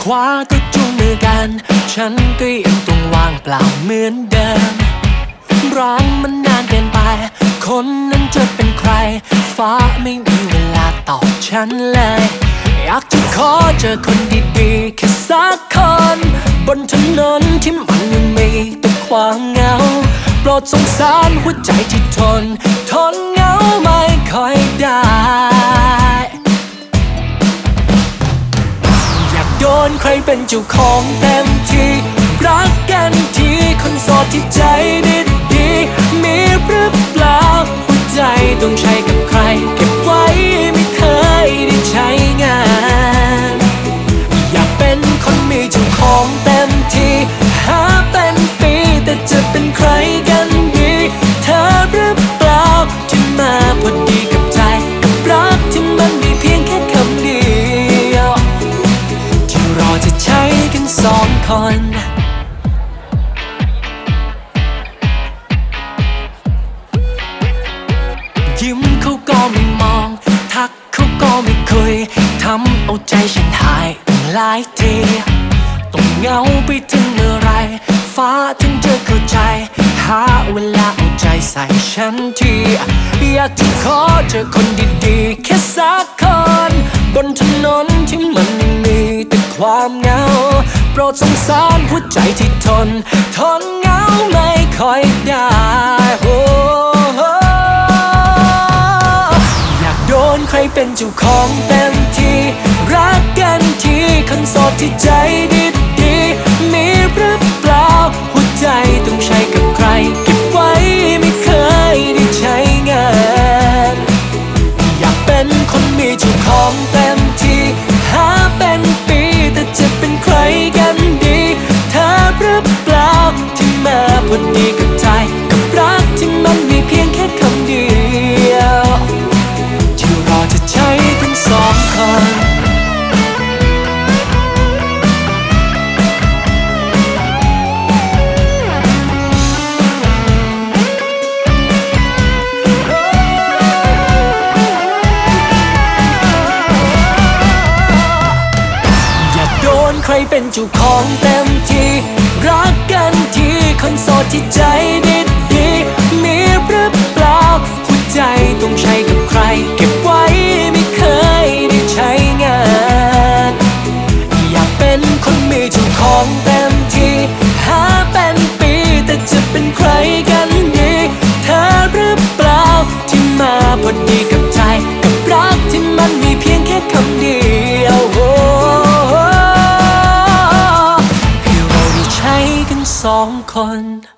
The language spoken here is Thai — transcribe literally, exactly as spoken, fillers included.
วาก็จูงมือกันฉันก็ยังต้องว่างเปล่าเหมือนเดิมรอมันนานเกินไปคนนั้นจะเป็นใครฟ้าไม่มีเวลาตอบฉันเลยอยากจะขอเจอคนดีๆแค่สักคนบนถนนที่มันยังมีแต่ความเหงาโปรดสงสารหัวใจที่ทนทนเหงาไม่ค่อยได้อยากโดนใครเป็นเจ้าของเต็มที่รักกันทีคนโสดที่ใจดีๆมีหรือเปล่าหัวใจต้องใช้กับใครเก็บไว้ไม่เคยได้ใช้งานอยากเป็นคนมีเจ้าของเต็มที่หาเป็นปีแต่จะเป็นใครกันดีเธอหรือเปล่าที่มาพอดีกับใจกับรักที่มันมีเพียงแค่คำเดียวที่รอจะใช้กันสองคนยิ้มเขาก็ไม่มองทักเขาก็ไม่คุยทำเอาใจฉันหายตั้งหลายทีต้องเหงาไปถึงเมื่อไรฟ้าถึงจะเข้าใจหาเวลาเอาใจใส่ฉันทีอยากจะขอเจอคนดีๆแค่สักคนบนถนนที่มันยังมีแต่ความเหงาโปรดสงสารหัวใจที่ทนทนเหงาไม่ค่อยได้โอ้โดนใครเป็นเจ้าของเต็มที่รักกันทีคนโสดที่ใจดีๆมีหรือเปล่าหัวใจต้องใช้กับใครเก็บไว้ไม่เคยได้ใช้งานอยากเป็นคนมีเจ้าของเต็มที่หาเป็นปีแต่จะเป็นใครกันดีเธอหรือเปล่าที่มาพอดีกับใจกับรักที่มันมีเพียงแค่คำเดียวรอจะใช้ทั้งสองคนอยากโดนใครเป็นเจ้าของเต็มที่รักกันทีคนโสดที่ใจดีๆมีหรือเปล่าหัวใจต้องใช้กับใครเก็บไว้ไม่เคยได้ใช้งานอยากเป็นคนมีเจ้าของเต็มที่หาเป็นปีแต่จะเป็นใครกันดีเธอหรือเปล่าที่มาพอดีกับใจกับรักที่มันมีเพียงแค่คำเดียวให้เราได้ใช้กันสองคน